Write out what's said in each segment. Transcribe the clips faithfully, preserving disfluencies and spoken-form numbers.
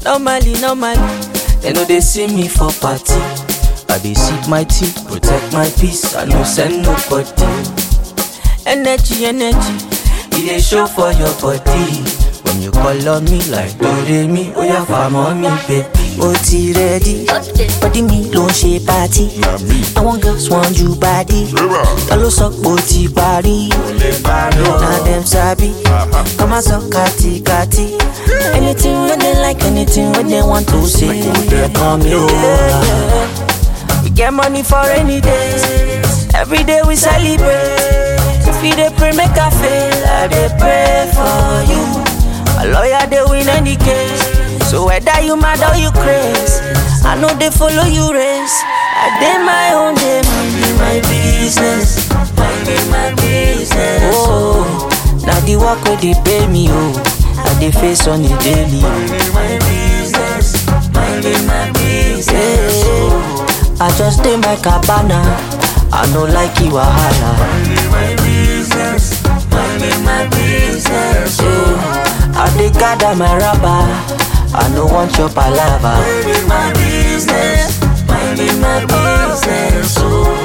Normally, normally, they know they see me for party. I dey sip my tea, protect my peace. I no send nobody. Energy, energy, it dey show for your body. When you call on me like Doremi, oh yeah, fam on me, baby. O ti ready, body me ló ń ṣe party. Àwọn girls want you body. Ta ló sọ pé o ti parí? Na dem sabi, come and suck kati kati. Anything when they like, anything when they want to say, they call me over. We get money for any days. Every day we celebrate. If you dey pray, make I fail. I dey pray for you. A lawyer they win any case. So whether you mad or you crazy, I know they follow you race. I did my own day, minding my business, minding my business. Oh, now the work where they pay me, oh, I they face on the daily. Minding my business, minding my business. Oh, I just did my cabana, I know like you wahala. Minding my business, minding my business. Oh, I they gather my rubber. I don't want your palava. Minding my business, minding my business.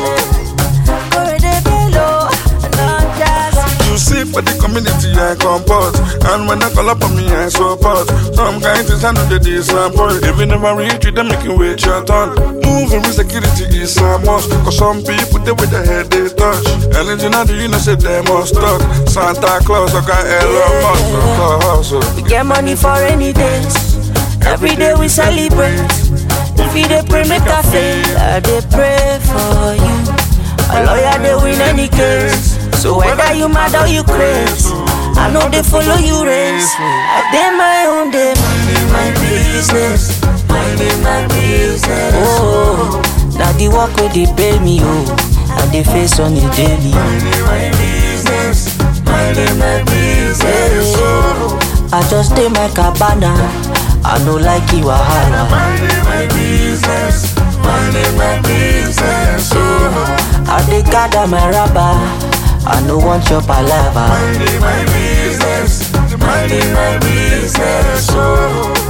You see for the community I comport, and when I call up on me I support. Some kind things I know they disappoint. If you never reach you, they make you wait your turn. Moving with security is a must, cause some people they with their head they touch. Anything I do, you know say they must talk. Santa Claus, I got Elon Musk. We get money for any days. Every day we celebrate. If you dey pray, make I fail. I dey pray for you. A lawyer they win any case. So whether you mad or you crazy, I know they follow you race. I dey my own day, minding my business, minding my business. Oh, now the work where they pay me, oh, and they face on the daily. Minding my business, minding my business. Oh, I just did my cabana. I know like you wahala. Minding my business, minding my business. Oh, I dey gather my rubber. I no want your palava. Minding my business, minding my business. Oh.